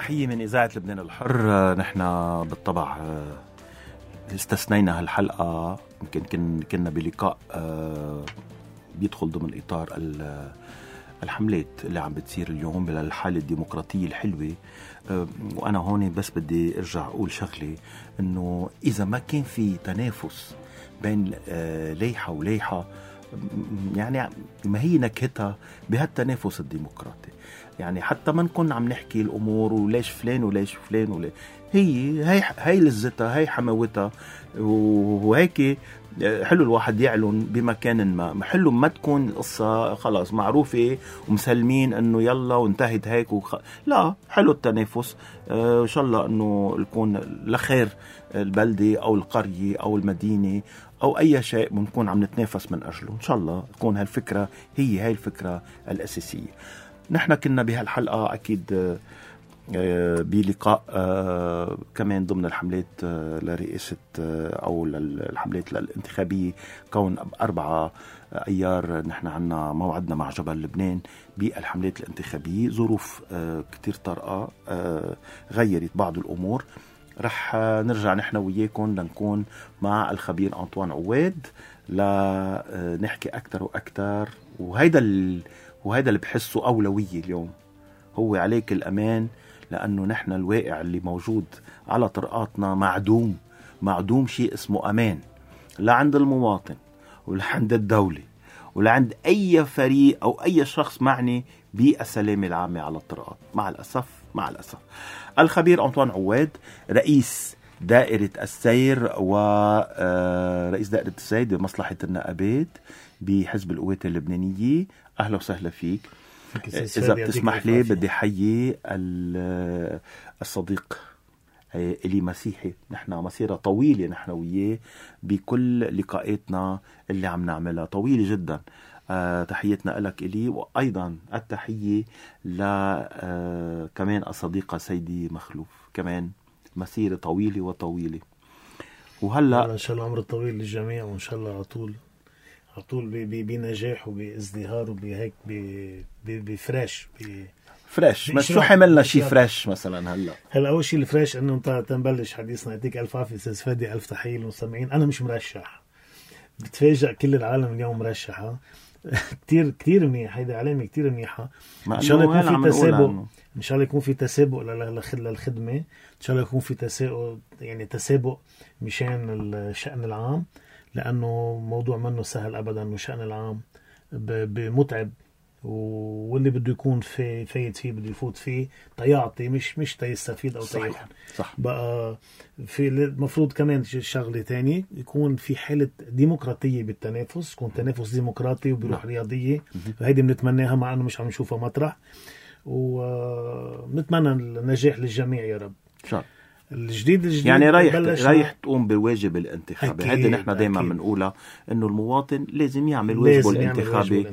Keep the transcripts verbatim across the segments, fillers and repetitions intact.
تحية من إذاعة لبنان الحر. نحن بالطبع استثنينا هالحلقة، يمكن كنا بلقاء بيدخل ضمن إطار الحملات اللي عم بتصير اليوم بالحالة الديمقراطية الحلوة. وأنا هون بس بدي أرجع أقول شغلة، إنه إذا ما كان في تنافس بين ليحة وليحة، يعني ما هي نكهتها بهالتنافس الديمقراطي؟ يعني حتى ما نكون عم نحكي الأمور وليش فلان وليش فلان وليش، هي هي هي لذتها، هي حماوتها، وهيك حلو الواحد يعلن بمكان ما. محلو ما تكون القصة خلاص معروفة ومسلمين انه يلا وانتهت هيك وخ... لا، حلو التنافس. آه ان شاء الله انه يكون لخير البلدة او القرية او المدينة او اي شيء بنكون عم نتنافس من اجله. ان شاء الله تكون هالفكرة هي هاي الفكرة الاساسية. نحن كنا بهالحلقة اكيد بلقاء كمان ضمن الحملات لرئاسة أو الحملات الانتخابية، كون أربعة أيار نحن عنا موعدنا مع جبل لبنان بالحملات الانتخابية. ظروف كتير طارئة غيرت بعض الأمور. رح نرجع نحن وياكم لنكون مع الخبير أنطوان عواد لنحكي أكتر وأكتر. وهيدا ال... وهيدا اللي بحسه أولوية اليوم، هو عليك الأمان، لأنه نحن الواقع اللي موجود على طرقاتنا معدوم معدوم شيء اسمه أمان، لا عند المواطن ولا عند الدولة ولا عند أي فريق أو أي شخص معني بالسلامة العامة على الطرقات. مع الأسف مع الأسف الخبير أنطوان عواد، رئيس دائرة السير ورئيس دائرة السير بمصلحة النقابات بحزب القوات اللبنانية، أهلا وسهلا فيك. إذا بتسمح لي بدي حيي الصديق إلي مسيحي، نحن مسيرة طويلة نحن وياه بكل لقاءاتنا اللي عم نعملها، طويلة جدا. أه تحياتنا لك إلي، وأيضا التحية ل كمان الصديقة سيدي مخلوف، كمان مسيرة طويلة وطويلة. وهلأ إن شاء الله عمر طويل للجميع، وإن شاء الله عطول عطول بنجاح وبازدهار وبهيك بفريش فريش. بس شو حملنا شي فريش مثلا هلا؟ هلا اول شيء الفريش انه انت تنبلش حديثنا. يعطيك الف عافيه استاذ فادي، الف تحيه للمستمعين. انا مش مرشح، بتفاجئ كل العالم اليوم مرشحه. كتير كتير منيح، هيدا علامه كتير منيحه. ان شاء الله يكون في تسابق، ان شاء الله يكون في تسابق للخدمه، ان شاء الله يكون في تسابق، يعني تسابق مشان الشأن العام، لانه موضوع منه سهل ابدا. والشأن العام بمتعب، واللي بده يكون في فايد فيه بده يفوت فيه تيعطي، مش مش تيستفيد او تيحن. صح. بقى في المفروض كمان شغله تاني، يكون في حاله ديمقراطيه بالتنافس، يكون تنافس ديمقراطي وبروح رياضيه. هيدي بنتمناها، مع انه مش عم نشوفها مطرح، ونتمنى النجاح للجميع يا رب. شاء الجديد الجديد يعني رايح رايح تقوم بواجب الانتخابي. هذا نحن دائما بنقولها، انه المواطن لازم يعمل واجبه الانتخابي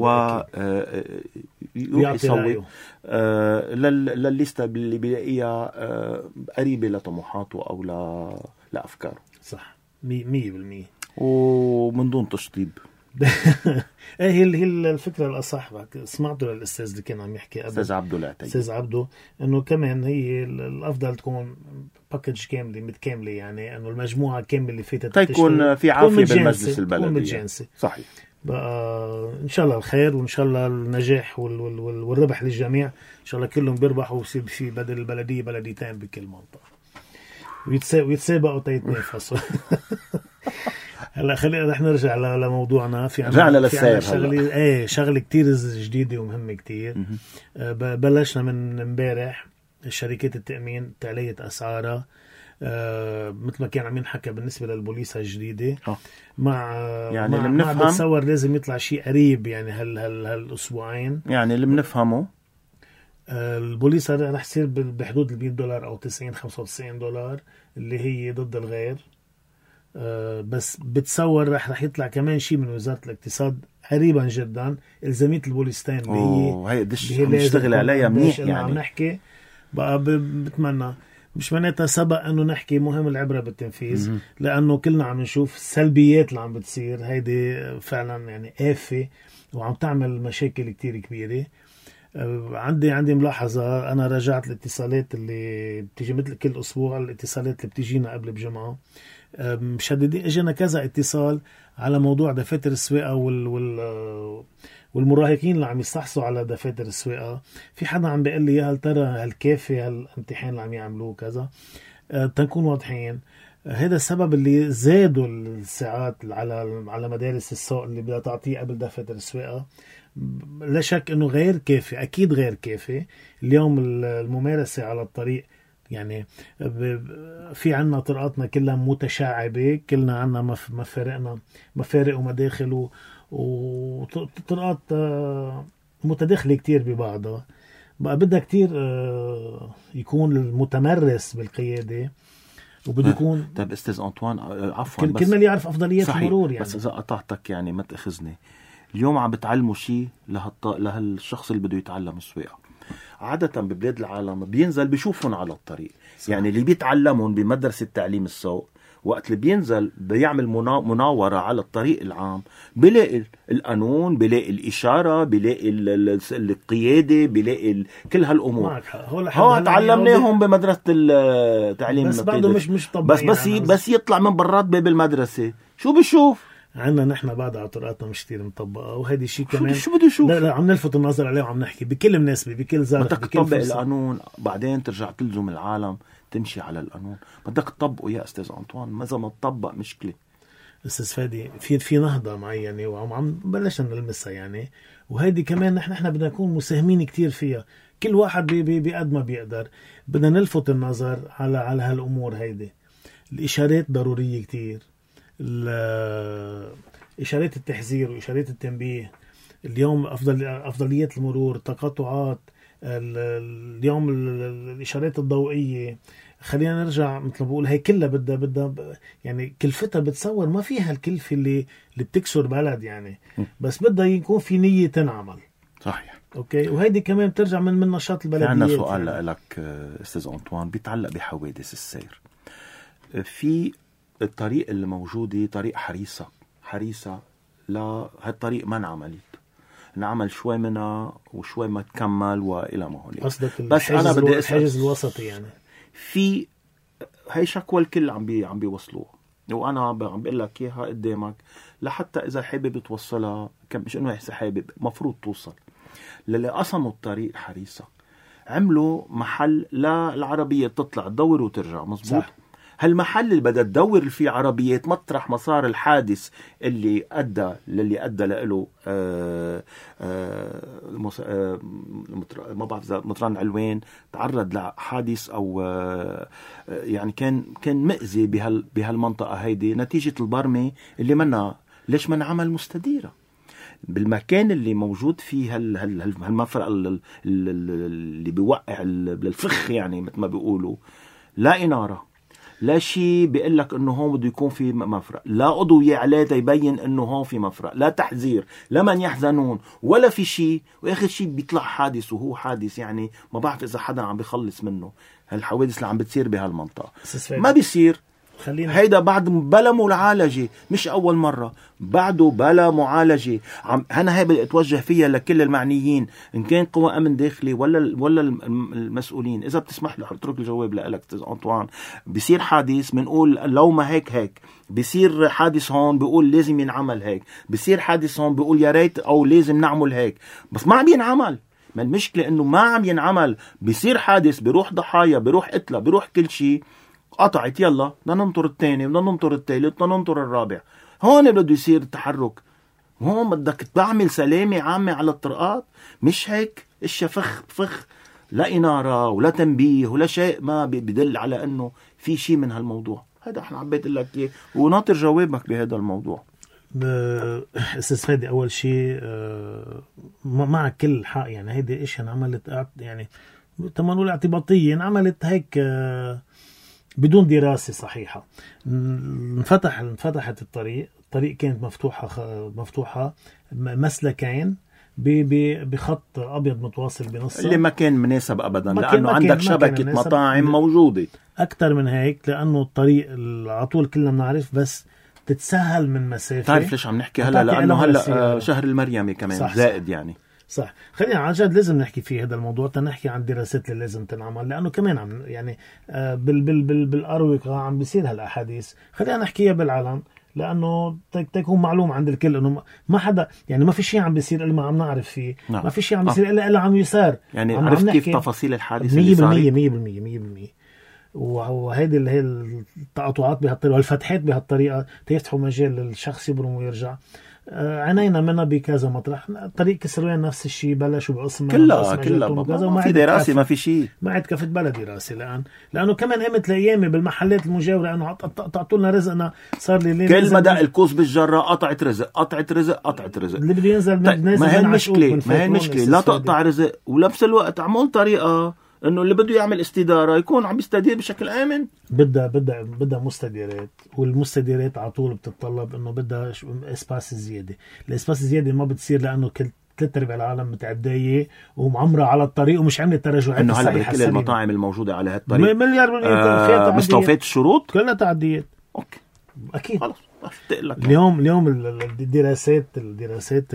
ويصوت آه للليسته اللي بيلاقيها آه قريبه لطموحاته او لافكاره. صح، مية بالمية، ومن دون تشطيب. ايه هي هي الفكره الاصح. سمعته للاستاذ اللي كان عم يحكي قبل، استاذ عبدو العتيبي، استاذ عبدو، انه كمان هي الافضل تكون باكج كامله متكامله، يعني انه المجموعه كامله اللي فاتت تكون في عافيه بالمجلس البلدي. صحيح. بقى ان شاء الله الخير، وان شاء الله النجاح وال وال وال والربح للجميع. ان شاء الله كلهم بيربحوا، ويصير في بدل البلديه بلديتين بكل منطقه، ويتسابقوا تيتنافسوا. هلا خلينا رح نرجع لموضوعنا. في رجعنا للسير. شغله ايه شغله كتير جديده ومهمه كتير. أه بلشنا من امبارح شركات التأمين تعلية أسعارها، أه مثل ما كان عم ينحكى بالنسبة للبوليسة الجديدة. أوه. مع يعني مع, مع بتصور لازم يطلع شيء قريب، يعني هال هال هالأسبوعين. يعني اللي بنفهمه أه البوليسة رح يصير بحدود المية دولار أو تسعين خمسة وتسعين دولار، اللي هي ضد الغير. أه بس بتصور رح رح يطلع كمان شيء من وزارة الاقتصاد قريبا جدا، إلزامية البوليستان اللي هي هي نشتغل عليها منيح. يعني عم نحكي بقى بتمنى، مش معناتها سبق انه نحكي، مهم العبرة بالتنفيذ. م- لانه كلنا عم نشوف السلبيات اللي عم بتصير، هيدي فعلا يعني آفة وعم تعمل مشاكل كتير كبيرة. عندي عندي ملاحظة. أنا راجعت الاتصالات اللي بتيجي مثل كل أسبوع، الاتصالات اللي بتيجينا قبل بجمعة، مشددين اجينا كذا اتصال على موضوع دفاتر السواقة وال وال والمراهقين اللي عم يستحصوا على دفاتر السواقة. في حدا عم بيقول لي هل ترى هل كافي هالامتحان اللي عم يعملوه كذا؟ أه تنكون واضحين، هذا السبب اللي زادوا الساعات على على مدارس السوق اللي بدها تعطيه قبل دفاتر السواقة. لا شك انه غير كافي، اكيد غير كافي. اليوم الممارسة على الطريق يعني في عنا طرقاتنا كلها متشعبة، كلنا عنا مفارقنا مفارق ومداخل وطرقات متداخلة كتير ببعضها. بقى بدها كتير يكون المتمرس بالقيادة وبده يكون. طيب استاذ أنطوان عفوا، كل ما اللي يعرف أفضليات صحيح. المرور يعني. بس إذا قطعتك يعني ما تأخذني، اليوم عم بتعلموا شيء لهالط... لهالشخص اللي بده يتعلم السواقة. عادة ببلاد العالم بينزل بيشوفهم على الطريق. صح. يعني اللي بيتعلمون بمدرسة تعليم السوق وقت اللي بينزل بيعمل منا... مناورة على الطريق العام، بيلاقي القانون، بيلاقي الإشارة، بيلاقي ال... القيادة، بيلاقي ال... كل هالأمور. هو تعلمناهم بمدرسة التعليم، بس بعده مش مش طبيعي. بس بس, ي... بس يطلع من برات باب المدرسة شو بيشوف؟ عنا نحن بعد على طرقاتنا مش كتير مطبقة، وهذا الشيء كمان شو بده يشوف؟ لا لا عم نلفت النظر عليه وعم نحكي بكل مناسبة بكل زارة. بدك تطبق القانون بعدين ترجع تلزم العالم تمشي على القانون. بدك تطبقه يا أستاذ أنطوان، ماذا ما تطبق مشكلة. أستاذ فادي في في نهضة معينة وعم عم بلشنا نلمسها يعني، وهيدي كمان نحن نحن بدنا نكون مساهمين كتير فيها. كل واحد بي بي بقد ما بيقدر بدنا نلفت النظر على على هالأمور هيدي. الإشارات ضرورية كتير، إشارات التحذير وإشارات التنبيه. اليوم أفضل أفضليات المرور، تقاطعات، اليوم الإشارات الضوئية. خلينا نرجع مثل ما بقول هي كلها بدها بدها يعني كلفتها بتصور ما فيها الكلفة اللي اللي بتكسر بلد يعني، بس بدها يكون في نية تنعمل. صحيح. اوكي، وهيدي كمان بترجع من من نشاط البلديات. عندنا سؤال يعني. لك أستاذ أنطوان بيتعلق بحوادث السير. في الطريق اللي موجودة طريق حريصة حريصة لهالطريق ما انعملت، انعمل شوي منها وشوي ما تكمل وإلى ما هنالك. قصدك بس أنا بدي الحاجز الوسطي يعني. في هاي شكوى الكل عم بي عم بيوصلوها، وأنا عم بقول لك إياها قدامك لحتى إذا حابب توصلها، مش إنه يحسي حابب، مفروض توصل. للي قسموا الطريق حريصة عملوا محل للعربية تطلع تدور وترجع. مزبوط. صح. هالمحل اللي بدأ تدور فيه عربيات مطرح مسار الحادث اللي أدى للي أدى له آآ آآ آآ ما بعرف إذا مطران علوين تعرض لحادث أو يعني كان كان مأذي بهال بهالمنطقة هيدي نتيجة البرمة اللي منا. ليش ما نعمل مستديرة بالمكان اللي موجود فيه هال هال هالمفرق اللي بيوقع الفخ يعني مثل ما بيقولوا؟ لا إنارة، لا شيء بيقول لك انه هون بده يكون في مفرق، لا أضوية عليه يبين انه هون في مفرق، لا تحذير، لا من يحزنون، ولا في شيء. واخر شيء بيطلع حادث، وهو حادث يعني ما بعرف اذا حدا عم بيخلص منه. هالحوادث اللي عم بتصير بهالمنطقة ما بيصير. خلينا. هيدا بعد بلا معالجة، مش أول مرة، بعده بلا معالجة. عم أنا هاي بدي أتوجه فيها لكل المعنيين، إن كان قوى أمن داخلي ولا ولا المسؤولين. إذا بتسمح لي أترك الجواب لك أستاذ أنطوان. بيصير حادث بنقول لو ما هيك هيك، بيصير حادث هون بيقول لازم ينعمل هيك، بيصير حادث هون بيقول يا ريت أو لازم نعمل هيك، بس ما عم ينعمل. ما المشكلة إنه ما عم ينعمل. بيصير حادث، بيروح ضحايا، بيروح قتلة، بيروح كل شيء، قطعت، يلا بدنا ننطر الثاني، بدنا ننطر الثالث، بدنا ننطر الرابع. هون بده يصير التحرك. هون بدك تعمل سلامة عامة على الطرقات، مش هيك اشياء فخ فخ، لا إنارة ولا تنبيه ولا شيء ما بدل على انه في شيء من هالموضوع. هذا احنا عبيت لك اياه وناطر جوابك بهذا الموضوع. استاذ فادي، اول شيء مع كل حق يعني هيدي اشياء انعملت يعني تمنول اعتباطية، انعملت هيك بدون دراسة صحيحة. انفتح انفتحت الطريق، الطريق كانت مفتوحة مفتوحة مسلكين بخط أبيض متواصل بنصه، اللي ما كان مناسب أبدا، لأنه عندك شبكة مطاعم موجودة. أكتر من هيك لأنه الطريق على طول كلنا بنعرف، بس تتسهل من مسافة. تعرف ليش عم نحكي هلا؟ لأنه هلا شهر المريمي كمان صح زائد صح. يعني صح. خلينا عن جد لازم نحكي فيه هذا الموضوع، تنحكي عن الدراسات اللي لازم تنعمل، لأنه كمان عم يعني آه بال بال بال بالأروقة عم بيصير هالأحاديث. خلينا نحكيها بالعلن لأنه تكون معلوم عند الكل إنه ما حدا يعني ما في شيء عم بيصير إلا ما عم نعرف فيه. نعم. ما في شيء عم بيصير إلا إلا عم يسار. يعني عرفت كيف تفاصيل الحادث مية بالمية مية بالمية مية بالمية. وهيدي اللي هي التقاطعات بهالطريقة والفتحات بهالطريقة تيفتحوا مجال للشخص يبرم ويرجع. عانينا منها بكذا مطرح. طريق كسروان نفس الشيء بلشوا بقسم كلها كلها ما في دراسة ما في شيء ما عاد كفت بلا دراسة الآن، لأنه كمان قامت الأيام بالمحلات المجاورة أنه تعطوا لنا رزقنا صار لي كل مدى الكوس بالجرة قطعت رزق قطعت رزق قطعت رزق اللي بده ينزل طيب ما هي المشكلة ما هي المشكلة لا تقطع رزق ولبس الوقت عمول طريقة انه اللي بده يعمل استدارة يكون عم يستدير بشكل آمن. بدها بدها بدها مستديرات، والمستديرات على طول بتتطلب انه بدها اسباس زيادة. الاسباس الزيادة ما بتصير لانه كل ثلاث ارباع العالم متعدية ومعمرة على الطريق ومش عملت تراجعات. انه هلا كل المطاعم الموجودة على هالطريق مليار بالمية آه مستوفية الشروط كلها تعديات. اوكي اكيد خلص. اليوم اليوم الدراسات الدراسات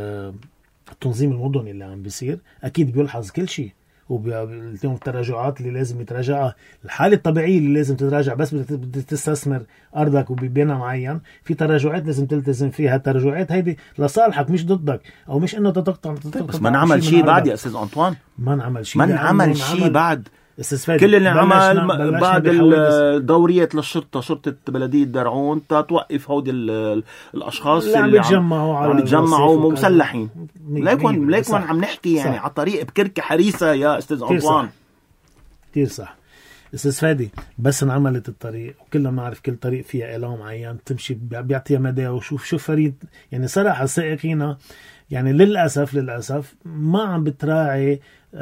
التنظيم المدني اللي عم بيصير اكيد بيلحظ كل شيء، وبالتالي التراجعات اللي لازم يتراجعها، الحالة الطبيعية اللي لازم تتراجع بس بدك تستثمر أرضك وببناء معين، في تراجعات لازم تلتزم فيها. التراجعات هيدي لصالحك مش ضدك أو مش إنه تتقطع. بس ما نعمل شيء بعد يا أستاذ أنطوان، ما نعمل شيء ما نعمل شيء بعد. كل اللي عمل بعد الدوريات للشرطة شرطة بلدية درعون توقف هودي الأشخاص اللي عم بيتجمعوا عم بيتجمعوا مسلحين. ليكون ليكون عم نحكي يعني على طريق بكركة حريصة يا أستاذ أنطوان. كتير صح أستاذ فادي. بس انعملت الطريق وكلنا بنعرف كل طريق فيها إعلام معين تمشي بيعطيها مدى. وشوف شوف فريد يعني صراحة السائقين يعني للأسف للأسف ما عم بتراعي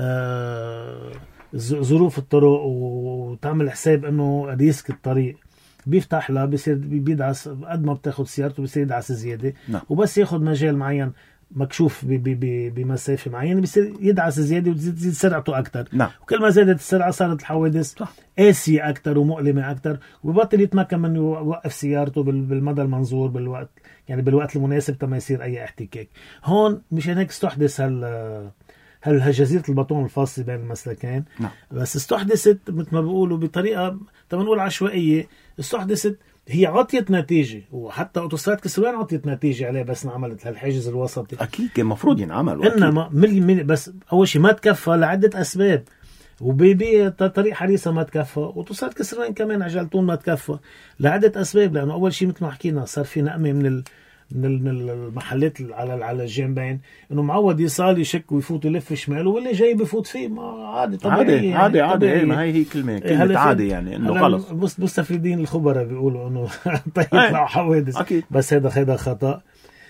آه ظروف الطرق وتعمل حساب انه ريسك الطريق. بيفتح له بيصير بيدعس قد ما بتاخد سيارته بيصير يدعس زياده. نعم. وبس ياخد مجال معين مكشوف بمسافه معينه بيصير يدعس زياده وتزيد سرعته اكثر. نعم. وكل ما زادت السرعه صارت الحوادث قاسيه اكثر ومؤلمه اكثر، وبطل يتمكن من يوقف سيارته بالمدى المنظور بالوقت يعني بالوقت المناسب تما يصير اي احتكاك. هون مشان هيك استحدث هال هل جزيرة الباطون الفاصلة بين المسلكين. نعم. بس استحدثت مثل ما بيقولوا بطريقة تما نقول عشوائية. استحدثت هي عطيت نتيجة، وحتى أوتوستراد كسروان عطيت نتيجة عليه بس انعملت هالحاجز الوسطي. أكيد كان مفروض ينعمل. إنما ملي ملي بس أول شيء ما تكفى لعدة أسباب، وبيبي طريق حريصة ما تكفى، وأوتوستراد كسروان كمان عجلتون ما تكفى لعدة أسباب. لأنه أول شيء مثل ما حكينا صار في نقمة من ال من المحلات على على الجنبين انه معود يصال يشك ويفوت يلف شمال واللي جاي بفوت فيه. ما عادي طبيعي عادي عادي عادي. ما هي هي كلمه كلمه عادي يعني انه خلص. مستفيدين الخبراء بيقولوا انه طيب يطلعوا حوادث أكيد. بس هذا هذا خطا.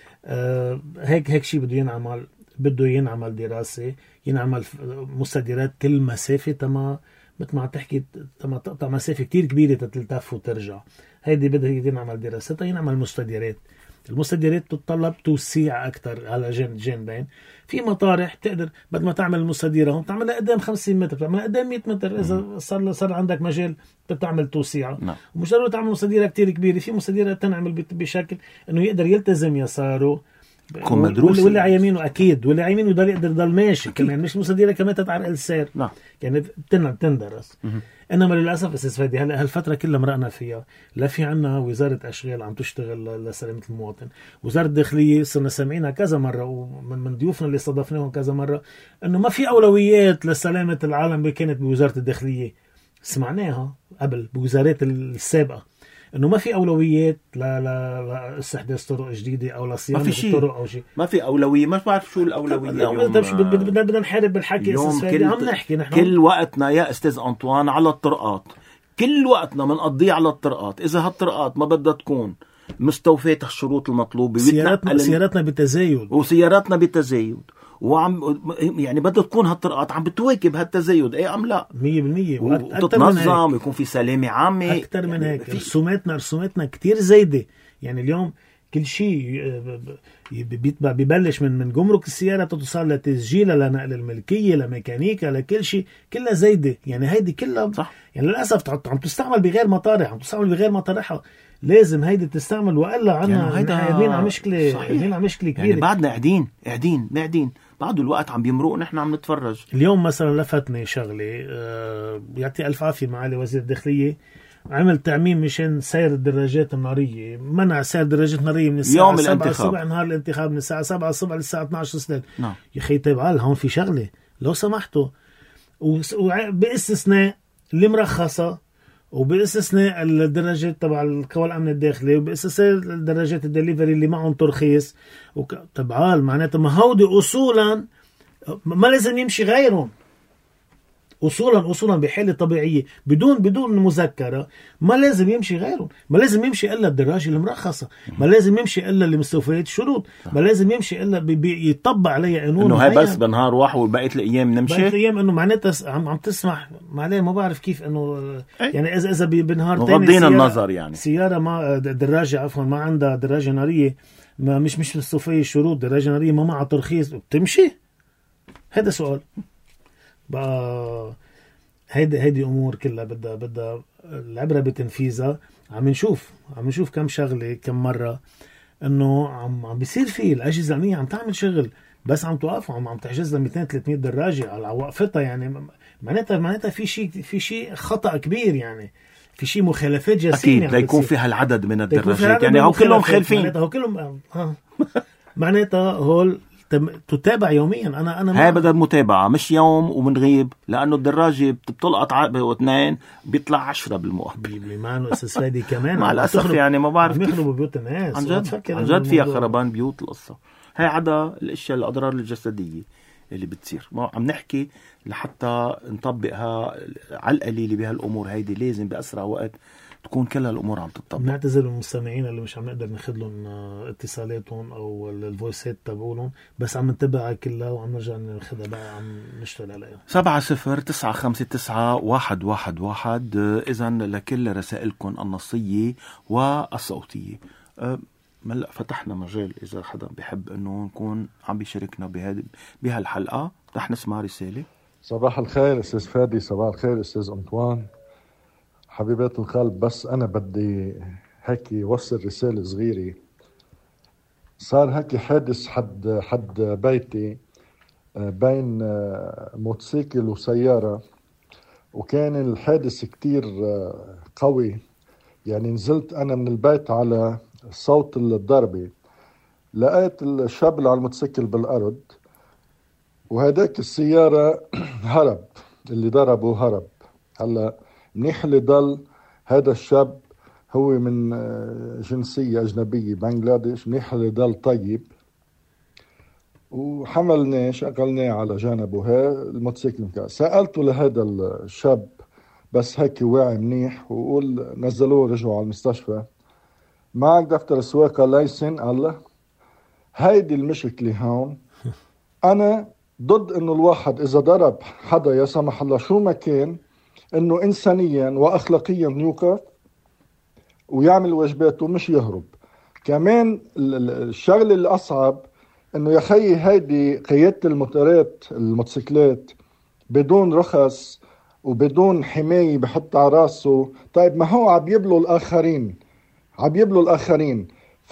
آه هيك هيك شيء بده ينعمل. بده ينعمل دراسه، ينعمل مستديرات كل مسافه تما مثل ما تحكي تما تقطع مسافه كتير كبيره تلتف وترجع. هيدي بدها ينعمل دراسه، ينعمل مستديرات. المستديرات تتطلب توسيع أكتر على جن جنبين. في مطارح تقدر بدل ما تعمل المستديرة هون تعملها قدام خمسين متر تعملها قدام مية متر. إذا صار صار عندك مجال بتعمل توسيعة. نعم. ومش ضروري تعمل مستديرة كتير كبيرة. في مستديرة تنعمل بشكل إنه يقدر يلتزم يساره يكون مدروس واللي على يمينه أكيد واللي على يمينه يقدر يقدر يضل ماشي كمان. مش مستديرة كمان تتعرق السير. نعم. يعني بتندرس. انما للاسف استاذ فادي هلا هالفتره كلها مرقنا فيها لا في عنا وزاره اشغال عم تشتغل لسلامه المواطن. وزاره الداخليه صرنا سامعينها كذا مره ومن من ضيوفنا اللي استضفناهم كذا مره انه ما في اولويات لسلامه العالم اللي كانت بوزاره الداخليه. سمعناها قبل بوزارات السابقه انه ما في اولويات لا لا لا استحداث طرق جديده او لصيانه الطرق او شيء. ما في اولويه. ما بعرف شو الاولويه. بدنا بدنا نحارب بالحكي استاذ. عم نحكي نحن كل وقتنا يا استاذ انطوان على الطرقات. كل وقتنا بنقضيه على الطرقات. اذا هالطرقات ما بدها تكون مستوفية الشروط المطلوبه سياراتنا سياراتنا بتزايد وسياراتنا بتزايد وعم يعني بدها تكون هالطرقات عم بتواكب هالتزايد. ايه ام لا مية بالمية وتتنظم ويكون في سلامه عامه اكثر من هيك. رسوماتنا رسوماتنا كتير زايده. يعني اليوم كل شيء ببلش من من جمرك السياره توصل لتسجيلها لنقل الملكيه لميكانيكا لكل شيء كلها زايده. يعني هيدي كلها صح. يعني للاسف عم تستعمل بغير مطارح عم تستعمل بغير مطارحها. لازم هيدي تستعمل والا عنا يعني قاعدين على مشكله قاعدين على مشكله كبيره. يعني بعدنا قاعدين قاعدين قاعدين بعد الوقت عم بيمرق نحن عم نتفرج. اليوم مثلا لفتني شغلة، أه يعطي ألف عافية معالي وزير الداخلية، عمل تعميم مشان سير الدراجات النارية، منع سير الدراجات النارية من الساعة سبعة الصبح نهار الانتخاب، من الساعة سبعة الصبح للساعة اثني عشر الصبح. نعم. يا أخي طيب عال هون في شغلة لو سمحتوا، وباستثناء اللي مرخصة، وباستثناء الدراجات تبع القوى الأمن الداخلي، وباستثناء الدراجات الدليفري اللي معهم ترخيص وك... تبعال معناتها ما هودي أصولا ما لازم يمشي غيرهم. أصولا أصولا بحالة طبيعية بدون بدون مذكرة ما لازم يمشي غيرهم، ما لازم يمشي إلا الدراجة المرخصة، ما لازم يمشي إلا اللي مستوفيات الشروط، ما لازم يمشي إلا بيطبق عليه قانون إنه هاي بس بنهار واحد وبقية الأيام نمشي. بقية الأيام إنه معناتها عم عم تسمح معليه ما بعرف كيف إنه يعني إذا إذا بنهار تاني غضين النظر يعني سيارة ما دراجة عفوا ما عندها دراجة نارية، ما مش مش مستوفية الشروط، دراجة نارية ما معها ترخيص، بتمشي؟ هذا سؤال بقى. هيدي هيدي امور كلها بدها بدها العبره بتنفيذها. عم نشوف عم نشوف كم شغله كم مره انه عم عم بيصير في الاجهزه الامنيه عم تعمل شغل بس عم توقف وعم عم تحجز لها مئتين ثلاثمية دراجه على وقفتها، يعني معناتها معناتها في شيء في شيء خطا كبير، يعني في شيء مخالفات جسيمه اكيد ليكون في هالعدد من الدراجات، يعني هو كلهم خالفين، معناتها هو كلهم ها معناتها هول تتابع يوميا. انا انا هاي بدها متابعه مش يوم ومنغيب، لانه الدراجه بتطلقط عقبه واثنين بيطلع عشرة بالمقابل بمعنى استاذ فادي كمان مع الاسف يعني ما بعرف كيف يخربوا بيوت الناس عن جد عن جد فيها خربان بيوت القصه هاي، عدا الاشياء الاضرار الجسديه اللي بتصير. ما عم نحكي لحتى نطبقها على القليل بهالامور هيدي، لازم باسرع وقت تكون كل الامور عم تطبق. نعتذر للمستمعين اللي مش عم نقدر ناخذ لهم اتصالاتهم او الفويسات تبعولهم، بس عم نتبعها كلها وعم نرجع ناخذها بقى، عم نشتغل عليها. سبعة صفر تسعة خمسة تسعة واحد واحد واحد إذا لكل رسائلكم النصية والصوتية. هلا فتحنا مجال إذا حدا بيحب إنه نكون عم بيشاركنا بهذه بهالحلقة. رح نسمع رسالة. صباح الخير أستاذ فادي، صباح الخير أستاذ أنطوان، حبيبات القلب. بس أنا بدي هيك وصل رسالة صغيرة. صار هيك حادث حد حد بيتي بين موتوسيكل وسيارة، وكان الحادث كتير قوي، يعني نزلت أنا من البيت على صوت الضربة، لقيت الشاب اللي على الموتوسيكل بالأرض، وهداك السيارة هرب، اللي ضربه هرب. هلا منيح اللي ضل هذا الشاب هو من جنسية أجنبية بنغلاديش، منيح اللي ضل طيب، وحملناه شغلناه على جانبه. ها الموتوسيكل مكان سألته لهذا الشاب بس هيك واعي منيح، وقول نزلوه رجعوا على المستشفى. معك دفتر سواقة لايسن؟ الله هيدي المشكلة هون. أنا ضد إنه الواحد إذا ضرب حدا يا سمح الله شو ما كان، إنه إنسانيا وأخلاقيا يوقف ويعمل واجباته مش يهرب. كمان الشغلة الأصعب إنه يا خي هيدي قيادة الموتورات الموتوسيكلات بدون رخص وبدون حماية بحط على راسه. طيب ما هو عم يبلوا الآخرين، عم يبلوا الآخرين.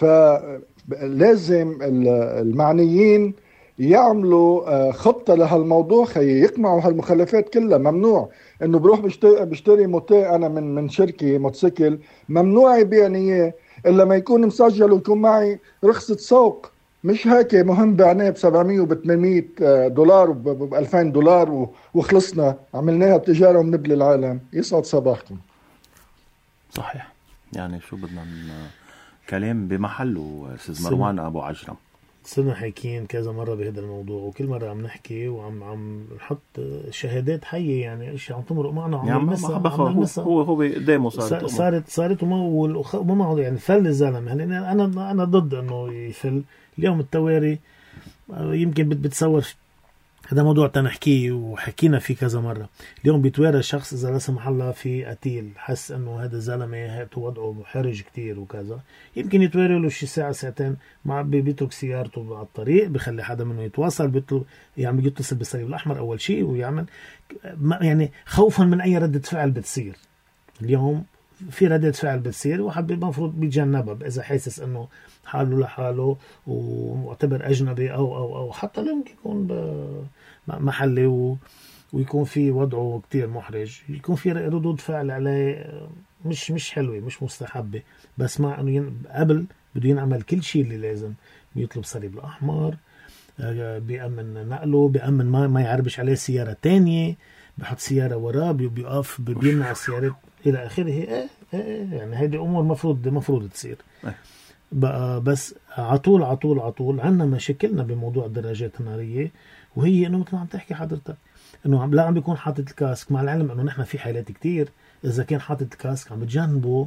فلازم المعنيين يعملوا خطة لهالموضوع، خي يقمعوا هالمخلفات كلها. ممنوع انه بروح بشتري, بشتري موتي انا من من شركة موتوسيكل، ممنوع يبيعني اياه الا ما يكون مسجل ويكون معي رخصة سوق، مش هيك مهم بعناه ب سبعمية وب ثمانمية دولار وب ألفين دولار وخلصنا عملناها تجارة ومنبل العالم. يسعد صباحكم. صحيح، يعني شو بدنا كلام بمحله استاذ مروان ابو عجرم. صرنا حاكيين كذا مرة بهذا الموضوع، وكل مرة عم نحكي وعم عم نحط شهادات حية، يعني اشي عم تمرق معنا وعم يعني نلمسها. هو هو قدامه صارت صارت صارت وما معه يعني فل الزلمة. هلا انا انا ضد انه يفل. اليوم التواري يمكن بتصور هذا موضوع تنحكيه وحكينا فيه كذا مرة. اليوم بيتوارى الشخص إذا لا سمح الله في قتيل حس إنه هذا الزلمة وضعه محرج كتير وكذا، يمكن يتوارى له شي ساعة ساعتين مع بيترك سيارته على الطريق، بيخلي حدا منه يتواصل، بيطلب يعني يتصل بالصليب الأحمر أول شيء ويعمل يعني خوفا من أي ردة فعل بتصير. اليوم في ردة فعل بتصير واحد المفروض بيتجنبها إذا حاسس إنه حاله لحاله ومعتبر أجنبي أو أو أو حتى لو ممكن يكون محلي و ويكون في وضعه كتير محرج، يكون في ردود فعل عليه مش مش حلوة مش مستحبة، بس مع إنه ين... قبل بده ينعمل كل شيء اللي لازم، بيطلب صليب الأحمر، بيأمن نقله، بيأمن ما ما يعربش عليه سيارة تانية، بحط سيارة وراه، بيقف بيمنع السيارات إلى آخره. إيه إيه يعني هذه أمور مفروض مفروض تصير. بقى بس عطول عطول عطول عنا مشاكلنا بموضوع الدراجات النارية، وهي إنه مثل ما عم تحكي حضرتك إنه لا عم بيكون حاطط الكاسك، مع العلم إنه نحن في حالات كتير إذا كان حاطط الكاسك عم بتجنبه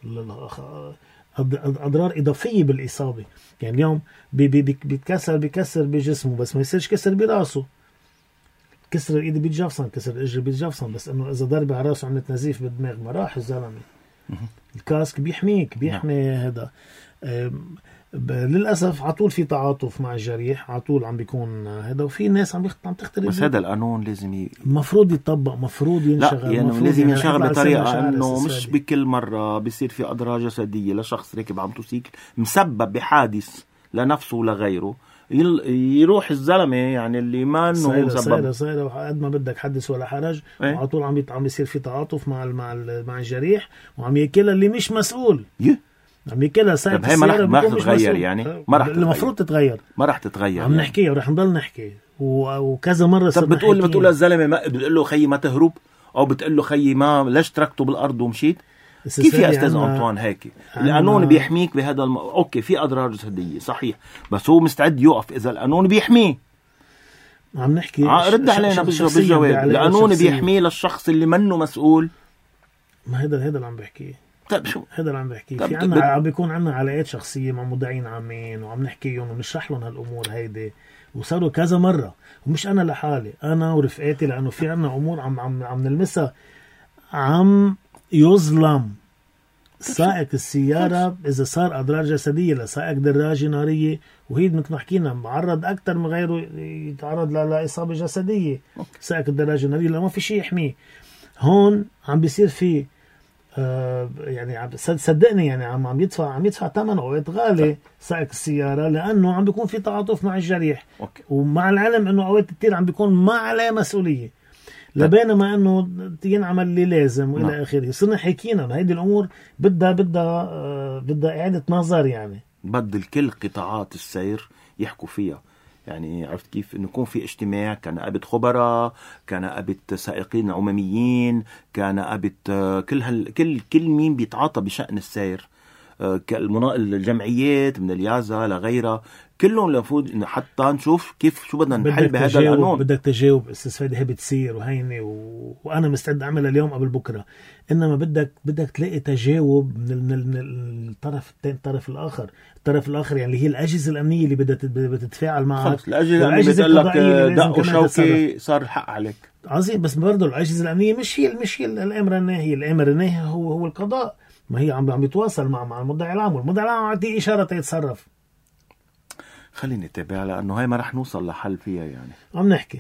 أضرار إضافية بالإصابة. يعني اليوم بي بي بيتكسر بيكسر بجسمه بس ما يصيرش كسر براسه، كسر الإيد بيتجفصن، كسر الإجر بيتجفصن، بس إنه إذا ضربة على راسه عملت نزيف بالدماغ ما راح الزلمة. الكاسك بيحميك بيحمي هذا. للأسف عطول في تعاطف مع الجريح، عطول عم بيكون هذا، وفي ناس عم عم تختلف. بس هذا القانون لازم ي... مفروض يطبق، مفروض ينشغل، لا يعني مفروض لازم يعني ينشغل بطريقة انه مش بكل مرة بيصير في اضرار جسدية لشخص راكب على موتوسيكل مسبب بحادث لنفسه ولغيره، يروح الزلمة يعني اللي ما انه مسبب. صايرة صايرة قد ما بدك حدث ولا حرج، ايه؟ وعلى طول عم عم بيصير في تعاطف مع مع مع الجريح، وعم ياكلها اللي مش مسؤول. يه؟ عم ياكلها سايق السيارة. ما رح تتغير يعني، ما رح المفروض تتغير، ما رح تتغير. عم يعني. نحكي ورح نضل نحكي وكذا مرة. طب بتقول بتقول للزلمة ما بتقول له خيي ما تهرب، او بتقول له خيي ما ليش تركته بالارض ومشيت؟ كيف يا استاذ انطوان هيك؟ القانون بيحميك بهذا الم... اوكي في اضرار جسديه صحيح، بس هو مستعد يوقف اذا القانون بيحميه. عم نحكي ع... رد علينا بالجواب. القانون بيحميه للشخص اللي منه مسؤول. ما هذا هذا اللي عم بحكيه. طيب شو هذا اللي عم بحكيه. في عنا عم بيكون عنا علاقات شخصيه مع مدعين عامين وعم نحكيهم ونشرح لهم هالامور هيدي، وصاروا كذا مره، ومش انا لحالي، انا ورفقاتي، لانه في عنا امور عم عم عم نلمسها. عم يظلم سائق السيارة إذا صار أضرار جسدية لسائق دراجة نارية، وهي مثل ما حكينا معرض أكتر من غيره يتعرض لإصابة جسدية. سائق الدراجة النارية لما في شيء يحميه. هون عم بيصير في آه يعني عم صدقني يعني عم عم يدفع عم يدفع ثمن أوقات غالي سائق السيارة، لأنه عم بيكون في تعاطف مع الجريح. أوكي. ومع العلم إنه أوقات كتير عم بيكون ما عليه مسؤولية، لبينما انه ينعمل اللي لازم والى نعم. اخره. صرنا حكينا هيدي الامور بدها بدها آه بدها اعاده نظر، يعني بدل كل قطاعات السير يحكوا فيها. يعني عرفت كيف انه يكون في اجتماع كنقابة خبراء، كنقابة سائقين عموميين، كنقابة كل هال كل كل مين بيتعاطى بشأن السير، الجمعيات من اليازا لغيرها، كلهم المفروض انه حتى نشوف كيف شو بدنا نحل بهذا القانون. بدك تجاوب استاذ فادي، هي بتصير وهينه و... وانا مستعد اعملها اليوم قبل بكره، انما بدك بدك تلاقي تجاوب من, من, من الطرف الثاني، الطرف الاخر الطرف الاخر يعني اللي هي الاجهزه الامنيه اللي بدها بتتفاعل معك. الاجهزه القضائيه لك دق وشوكي صار الحق عليك عظيم، بس برضه الاجهزه الامنيه مش هي مش هي الامر الناهي. الامر الناهي هو هو القضاء، ما هي عم عم يتواصل مع مع المدعي العام، والمدعي العام عطيه اشاره يتصرف. خليني اتابع لانه هاي ما رح نوصل لحل فيها. يعني عم نحكي.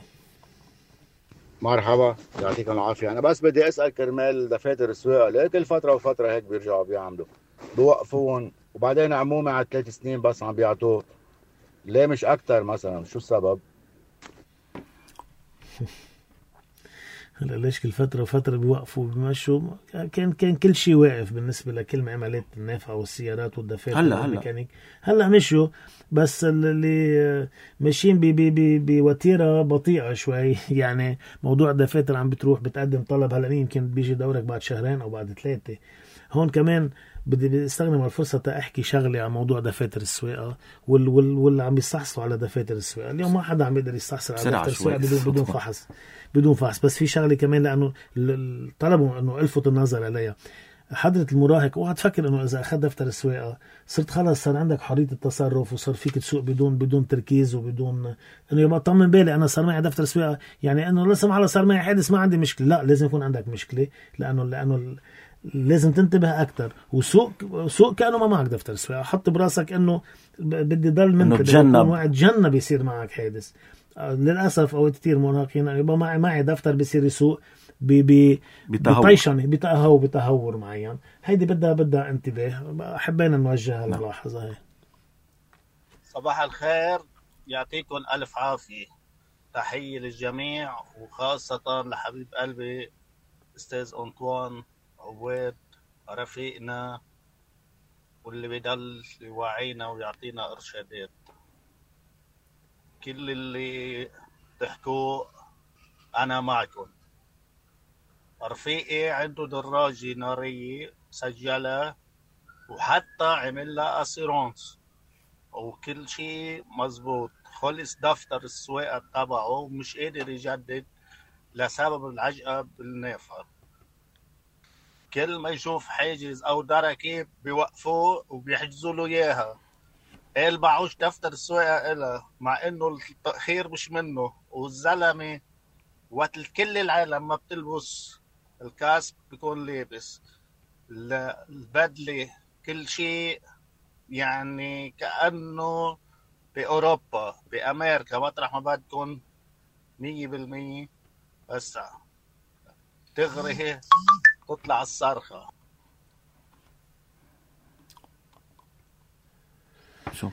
مرحبا يعطيكم العافيه. انا بس بدي اسال كرمال دفاتر السواقه، ليه كل فتره وفتره هيك بيرجعوا بيعملوا بوقفون وبعدين عمومي على ثلاث سنين بس عم بيعطوه؟ ليه مش اكثر مثلا؟ شو السبب؟ هلا ليش كل فترة وفترة بيوقفوا بيمشوا؟ كان كان كل شيء واقف بالنسبة لكل عمليات النافعة والسيارات والدفاتر هلا والميكانيك. هلا مشوا، بس اللي ماشيين بوتيرة بطيئة شوي. يعني موضوع الدفاتر عم بتروح بتقدم طلب، هلا يمكن بيجي دورك بعد شهرين أو بعد ثلاثة. هون كمان بدي استخدم الفرصة تأحكي شغلة على موضوع دفاتر السواقة وال وال واللي عم يستحصلوا على دفاتر السواقة. اليوم ما حدا عم يقدر يستحصل على دفاتر السواقة بدون بدون فحص بدون فحص. بس في شغلة كمان، لأنه طلبوا إنه ألفت النظر عليها. حضرة المراهق، اوعى تفكر إنه إذا أخذ دفتر السواقة صرت خلاص صار عندك حرية التصرف وصار فيك تسوق بدون بدون تركيز وبدون إنه يبقى طمن بالي أنا صار معي دفتر سواقة، يعني إنه لا سمح الله صار معي حادث ما عندي مشكلة. لا، لازم يكون عندك مشكلة، لأنه لأنه لازم تنتبه أكتر وسوق سوق كأنه ما معك دفتر سواقة. حط براسك إنه بدي ضل منك تجنب تجنب يصير معك حادث. للأسف أو كتير مراهقين يبقى معي معي دفتر بيصير يسوق بطيشنة بتهور بتهور معين. هيدي بدها بدها انتباه. حبينا نوجه الملاحظة هاي. صباح الخير، يعطيكم ألف عافية. تحية للجميع وخاصة لحبيب قلبي أستاذ أنطوان عواد رفيقنا واللي بيضل يوعينا ويعطينا إرشادات. كل اللي تحكوه أنا معكم. رفيقي عنده دراجة نارية سجلها وحتى عمل لها أسيرونس وكل شيء مزبوط. خلص دفتر السواقة تبعه ومش قادر يجدد لسبب العجقة بالنافذة. كل ما يشوف حاجز أو دركة بيوقفوه وبيحجزوا له إياها. قال معوش دفتر السواقة إلها مع إنه التأخير مش منه. والزلمة وقت كل العالم ما بتلبس الكاسك بيكون لابس البدلة كل شيء، يعني كأنه بأوروبا بأمريكا مطرح ما بدكن مية بالمية. بس تغري تطلع الصرخة. شو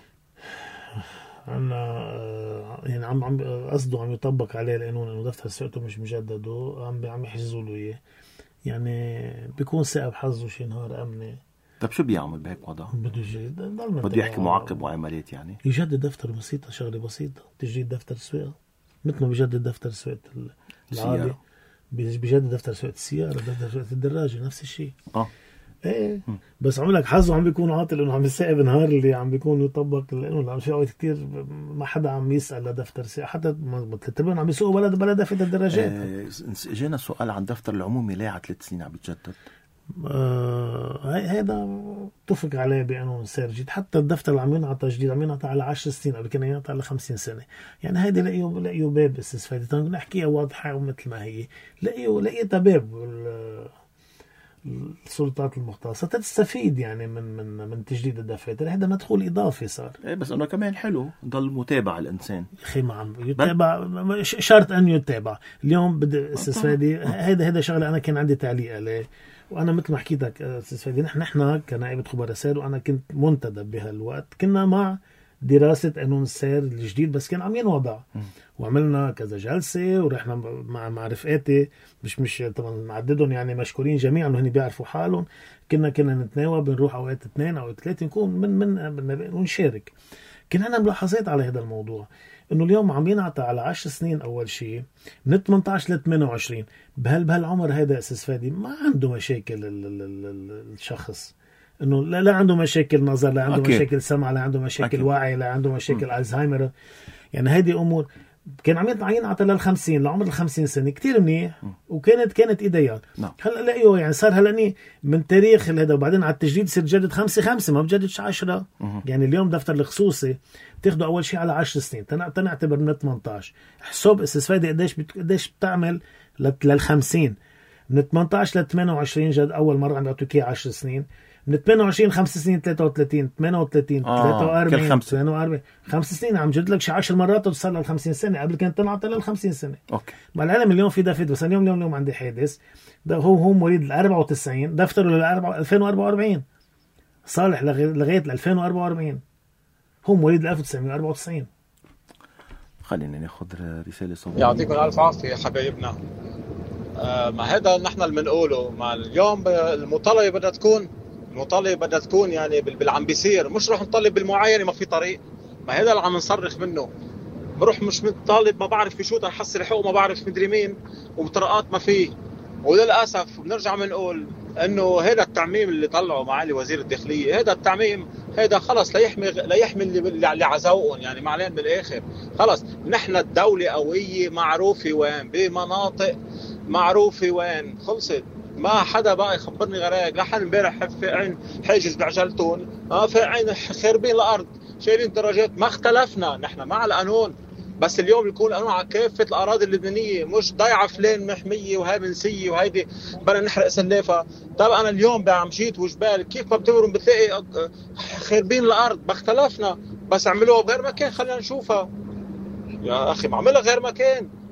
عنا يعني عم عم قصده عم يطبق عليه القانون انه دفتر سواقته مش مجدد وعم عم يحجزوا له اياه. يعني بيكون سائب حظه شي نهار امني. طب شو بيعمل بهيك وضع؟ بده يجدد بده يحكي معاقب معاملات يعني يجدد دفتر بسيطة، شغلة بسيطة، تجديد دفتر سواقة مثل ما بيجدد دفتر سواقة العادي بيجدد دفتر سواقة السيارة، دفتر سواقة الدراجة نفس الشيء. اه ايه م. بس عم لك حظه عم بيكون عاطل انه عم يسائب نهار اللي عم بيكون يطبق القانون. لانه في اوقات كثير ما حدا عم يسال لدفتر سواقة، حتى تقريبا عم يسوقوا بلد بلد دفتر الدراجات. اجينا سؤال عن دفتر العمومي ليه على ثلاث سنين عم بيتجدد؟ آه هذا اتفق عليه بقانون السير جديد. حتى الدفتر اللي عم ينعطى جديد عم ينعطى على عشر سنين، قبل كان ينعطى على خمسين سنة. يعني هيدي لقيوا لقيوا باب استفادة. نحكيها واضحة ومثل ما هي لقيوا لقيتها باب السلطات المختصة تستفيد يعني من من من تجديد الدفاتر. هذا مدخول إضافي صار. إيه بس أنه كمان حلو ضل متابع الإنسان. أخي ما عم يتابع، شرط أن يتابع. اليوم بدي استفادي هذا هذا شغلة أنا كان عندي تعليق عليه. وأنا مثل ما حكيت لك استفادي نحن نحن كنائب خبراء سير وأنا كنت منتدب بهالوقت كنا مع دراسة قانون السير الجديد بس كان عم ينوضع. وعملنا كذا جلسة ورحنا مع مع رفقاتي مش مش طبعا نعددهم يعني مشكورين جميعا انه هن بيعرفوا حالهم. كنا كنا نتناوب بنروح اوقات اثنين او ثلاثة نكون من من ونشارك. كنا عندنا ملاحظات على هذا الموضوع انه اليوم عم ينعطى على عشر سنين اول شيء من ثمانية عشر ل ثمانية وعشرين. بهال بهالعمر هذا اساس فادي ما عنده مشاكل الشخص انه لا لا عنده مشاكل نظر، لا عنده أكيد. مشاكل سمع، لا عنده مشاكل أكيد. وعي، لا عنده مشاكل الزهايمر. يعني هذه امور كان عم ينعطى عطى للخمسين لعمر الخمسين سنة كتير منيح وكانت كانت ايديال. هلا لاقيه يعني صار هلأني من تاريخ هذا وبعدين على التجديد صير جدد خمسة خمسة ما بجددش عشرة. يعني اليوم دفتر الخصوصي بتاخده اول شيء على عشر سنين تنعتبر من ثمانية عشر. حساب استفادة قديش قديش بتعمل للخمسين من ثمانية عشر ل ثمانية وعشرين جد اول مرة عم يعطوك اياه عشر سنين. من ثمانية وعشرين خمس سنين ثلاثة وثلاثين ثمانية وثلاثين آه. ثلاثة وأربعين ثمانية وأربعين خمس سنين عم جد لك شي عشر مرات وتصل لل خمسين سنة. قبل كانت تنعطى لل خمسين سنة. اوكي مع العلم اليوم في دفتر بس اليوم اليوم اليوم عندي حادث ده هو هو مواليد ال أربعة وتسعين دفتره لل ألفين وأربعة وأربعين صالح لغايه ل ألفين وأربعة وأربعين. هو مواليد ألف وتسعمية وأربعة وتسعين. خلينا ناخذ رساله صوتيه. يعطيكم الف عافيه حبايبنا. آه ما هذا نحن اللي بنقوله. ما اليوم المطالبه بدها تكون المطالبه بدها تكون يعني باللي عم بيصير، مش روح نطالب بالمعاينه ما في طريق. ما هذا اللي عم نصرخ منه. بروح مش مطالب ما بعرف في شو تحصل حقوق ما بعرف مدري مين وبطرقات ما فيه. وللاسف بنرجع بنقول انه هذا التعميم اللي طلعه معالي وزير الداخليه، هذا التعميم هذا خلص لا يحمي لا يحمي اللي اللي عزوقهم. يعني معلن بالاخر خلص نحن الدوله قويه معروفه وين بمناطق معروفه وين خلصت. ما حدا بقى يخبرني غير لحن امبارح في عين حاجز بعجلتون اه في عين خربين الارض شايلين درجات. ما اختلفنا نحن مع القانون بس اليوم يكون القانون على كافه الاراضي اللبنانيه مش ضيعه فلان محميه وهي منسيه وهيدي بدنا نحرق سلافه. طب انا اليوم بعم جيت وجبال كيف ما بتمروا بتلاقي خربين الارض. ما اختلفنا بس عملوها بغير مكان خلينا نشوفها. يا اخي ما عملها غير مكان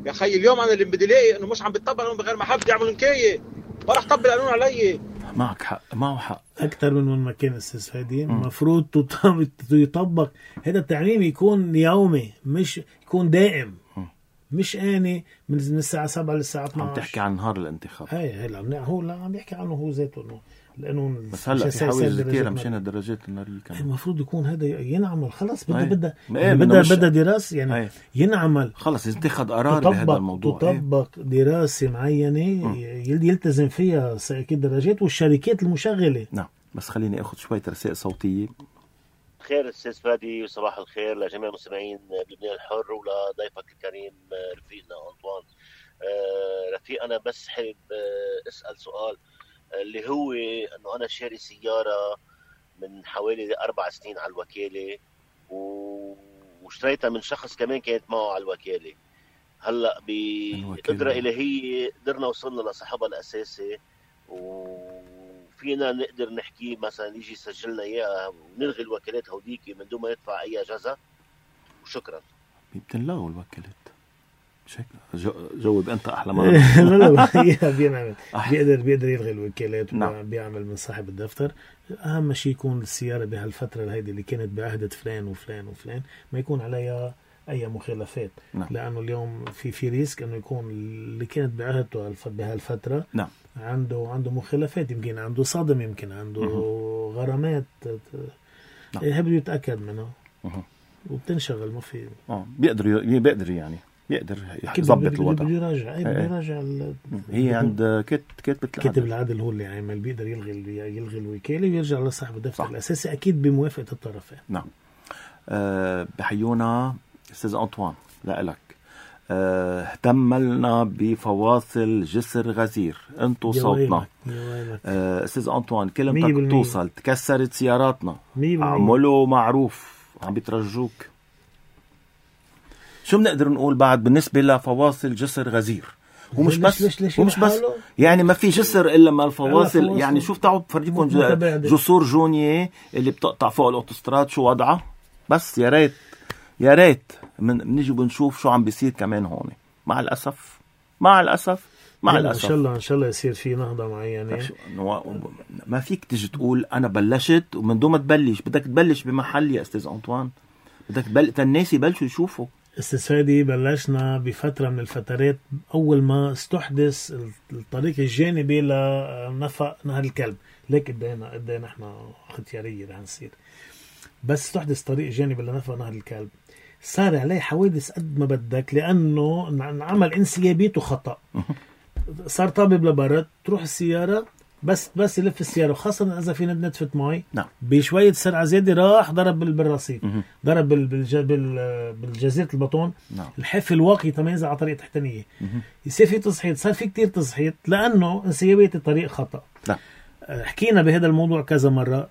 يا خي اليوم انا اللي بدي الاقي انه مش عم بيطبق قانون بغير ما حد يعمل نكايه، ما راح طبق القانون علي. معك حق، معه حق. اكثر من ما كان استاذ فادي المفروض يطبق هذا التعليم يكون يومي، مش يكون دائم، م. مش اني من الساعه سبعة للساعه اثنعش. عم تحكي عن نهار الانتخاب. هي هلا هو لا عم يحكي عنه هو ذاته، انه لانه بس هلا في حوالي كثير مشان الدرجات الناريه كمان المفروض يكون هذا ينعمل. خلص بدها بدها يعني بدها بدها دراسه يعني هاي. ينعمل خلص يتخذ قرار بهذا الموضوع، تطبق هاي. دراسه معينه يلتزم فيها سائقي الدراجات والشركات المشغله. نعم. بس خليني اخذ شويه رسائل صوتيه. خير استاذ فادي وصباح الخير لجميع المستمعين بلبنان الحر ولضيفك الكريم رفيقنا أنطوان. أه رفيق انا بس حابب اسال سؤال اللي هو انه انا شاري سياره من حوالي اربع سنين على الوكاله واشتريتها من شخص كمان كانت معه على الوكاله. هلا بقدره الهيه قدرنا وصلنا لصاحبها الاساسي وفينا نقدر نحكي مثلا يجي يسجلنا اياها ونلغي الوكالات هوديك من دون ما ندفع اي جزء. وشكرا. بتنلغوا الوكالات مش هيك؟ جاوب انت احلى مرة. لا لا بيعمل بيقدر بيقدر يلغي الوكالات وبيعمل من صاحب الدفتر. اهم شيء يكون السياره بهالفتره هيدي اللي كانت بعهده فلان وفلان وفلان ما يكون عليها اي مخالفات. نعم. لانه اليوم في في ريسك انه يكون اللي كانت بعهدته بهالفتره نعم. عنده عنده مخالفات، يمكن عنده صدم، يمكن عنده مه. غرامات. نعم. يحب يتاكد منها مه. وبتنشغل. ما في اه بيقدر بيقدر يعني بيقدر يضبط الوضع. بده يراجع اي بده يراجع. هي عند كت كاتب العدل. كاتب العدل هو اللي عامل بيقدر يلغي يلغي الوكاله ويرجع لصاحب الدفتر الاساسي اكيد بموافقه الطرفين. نعم. أه بحيونا استاذ أنطوان لك. أه اهتملنا بفواصل جسر غزير انتو صوتنا. أه استاذ أنطوان كلمتك توصل. تكسرت سياراتنا عملوا معروف عم بيترجوك. شو بنقدر نقول بعد بالنسبة لفواصل جسر غزير؟ ومش بس ليش ليش ومش بس يعني ما في جسر إلا ما الفواصل. يعني شوف تعالوا بفرجيكم جسور جونية اللي بتقطع فوق الأوتوستراد شو وضعها. بس يا ريت يا ريت من نيجي بنشوف شو عم بيصير كمان هون. مع الأسف مع الأسف مع الأسف إن شاء الله إن شاء الله يصير في نهضة معينة. ما فيك تيجي تقول أنا بلشت ومن دون ما تبلش بدك تبلش بمحل يا أستاذ أنطوان. بدك تبلش الناس يبلشوا يشوفوا. استاذ فادي بلشنا بفترة من الفترات أول ما استحدث الطريق الجانبي لنفق نهر الكلب. ليك قدينا قدينا احنا ختيارية رح نصير. بس استحدث طريق جانبي لنفق نهر الكلب صار عليه حوادث قد ما بدك لأنه عمل انسيابيته خطأ. صار طابب لبرد تروح السيارة بس بس يلف السيارة وخاصة إذا في نتفة ماي. نعم. بشوية سرعة زيادة راح ضرب بالرصيف. ضرب بالج... بال... بالجزيرة البطون. نعم. الحافة الواقي تميز على طريق تحتانية. يصير في تصحيط. صار في كتير تصحيط لأنه انسيابية الطريق خطأ. نعم. حكينا بهذا الموضوع كذا مرة.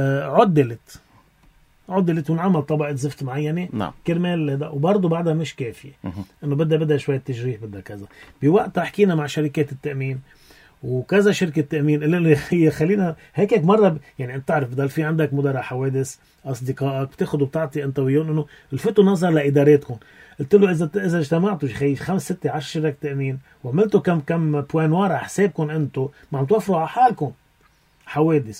عدلت عدلت ونعمل طبقة زفت معينة. نعم. كرمال هذا وبرضه بعدها مش كافية. إنه بدها بدها شوية تجريح بدها كذا. بوقتها حكينا مع شركات التأمين وكذا شركة تأمين اللي هي خلينا هيك مرة يعني أنت تعرف بدل في عندك مدراء حوادث أصدقائك بتاخد وبتعطي أنت ويون إنه الفتوا نظر لإداراتكم. قلت له إذا إذا اجتمعتوا خي خمس ستة عشر شركة تأمين وعملتوا كم كم بوينوار على حسابكم أنتوا ما عم توفروا على حالكم حوادث.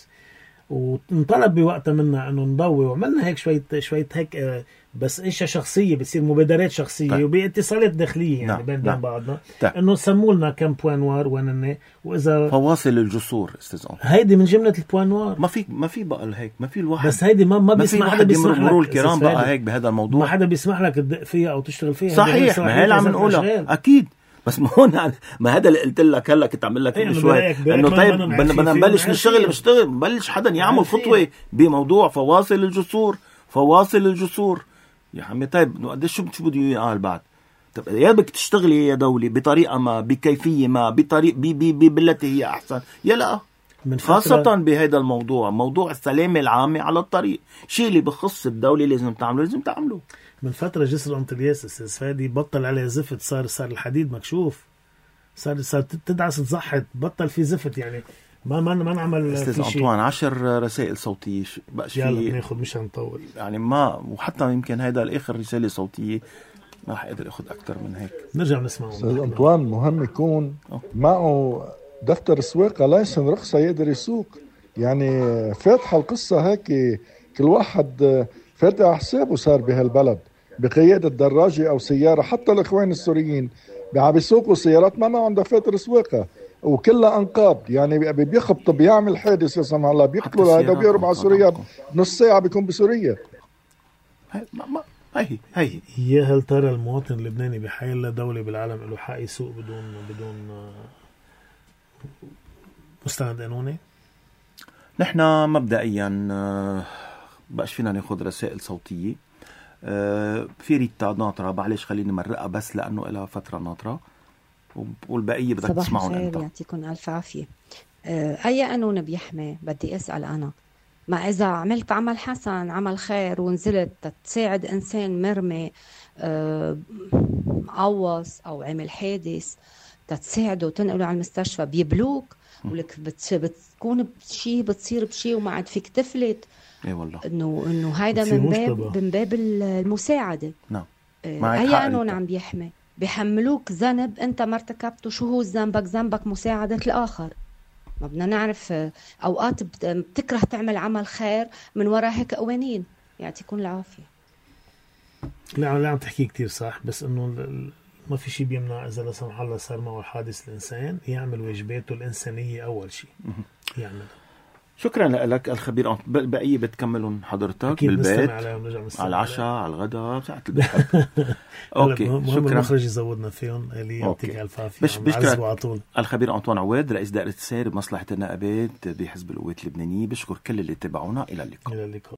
ونطلب بوقتها منا انه نضوي وعملنا هيك شويه شويه هيك بس اشياء شخصيه بتصير مبادرات شخصيه. طيب. وباتصالات داخليه يعني. نعم. بين نعم. بعضنا. طيب. انه سموا لنا كم بوينوار وين واذا فواصل الجسور استاذ هيدي من جمله البوينوار. ما في ما في بقى هيك ما في الواحد بس هيدي ما ما بيسمح حدا بيسمح مرور الكرام بقى هيك بهذا الموضوع. ما حدا بيسمح لك تدق فيها او تشتغل فيها. صحيح ما هي اللي عم نقولها اكيد. بس ما هون ما هذا اللي قلت لك هلا كنت عم لك قبل شوي انه طيب بدنا نبلش نشتغل نشتغل نبلش حدا يعمل خطوه بموضوع فواصل الجسور. فواصل الجسور يا عمي. طيب قديش شو شو بده يقال بعد؟ طب يا بدك تشتغلي يا دولة بطريقه ما بكيفيه ما بطريق بي بي بي بالتي هي احسن يا لا خاصة بهذا الموضوع موضوع السلامة العامة على الطريق. شيء اللي بخص الدولة لازم تعمله لازم تعمله. من فترة جسر أنطلياس استاذ فادي بطل عليه زفت. صار صار الحديد مكشوف. صار صار تدعس تزحت بطل في زفت يعني ما ما ما نعمل. استاذ أنطوان عشر رسائل صوتية بقى يلا ناخذ مش هنطول يعني ما وحتى يمكن هيدا الآخر رسالة صوتية ما رح يقدر ياخذ اكثر من هيك. نرجع نسمعه. استاذ انطوان مهم يكون معه دفتر السواقه، لايسن، رخصه يقدر يسوق. يعني فاتحه القصه هيك، كل واحد فاتح حسابه صار بهالبلد بقياده دراجه او سياره. حتى الاخوان السوريين عم بيسوقوا سيارات ما معهم دفاتر سواقه وكلها انقاض، يعني بيخبطوا بيعمل حادث يا سمح الله، بيقتلوا هذا وبيهرب على سوريا بنص ساعه بيكون بسوريا. هي ما هي هي يا هل ترى المواطن اللبناني بحي الله دولة بالعالم له حق يسوق بدون بدون مستند قانوني؟ نحن مبدئيا بقاش فينا ناخذ رسائل صوتيه. في ريتا ناطره، معلش خليني مرقها بس لانه لها فتره ناطره، والبقيه بدك تسمعهم انت. يعطيكم الف عافيه. اي قانون بيحمي؟ بدي اسال انا، ما إذا عملت عمل حسن، عمل خير، ونزلت تساعد إنسان مرمي أه عوص أو عمل حادث تتساعده وتنقله على المستشفى، بيبلوك ولك بت بتكون بشي بتصير بشي وما عاد فيك تفلت. اي والله إنه إنه هيدا من باب من باب المساعدة. نعم. أه أي قانون عم بيحمي؟ بيحملوك ذنب أنت ما ارتكبته. شو هو ذنبك؟ ذنبك مساعدة الآخر. ما بدنا نعرف أوقات بتكره تعمل عمل خير من وراء هيك قوانين. يعطيكم العافية. لا لا عم تحكي كتير صح، بس إنه ما في شيء بيمنع إذا لا سمح الله صار معه حادث الإنسان يعمل واجباته الإنسانية أول شيء يعمل. شكرا لك الخبير. البقية بتكملون حضرتك بالبيت على العشاء على الغداء ساعة البيت. اوكي شكرا. المخرج يزودنا فيهم اللي يعطيك الف عافيه. بش بشكرك الخبير أنطوان عواد، رئيس دائرة السير بمصلحة النائبات بحزب القوات اللبنانية. بشكر كل اللي تابعونا. الى اللقاء. الى اللقاء.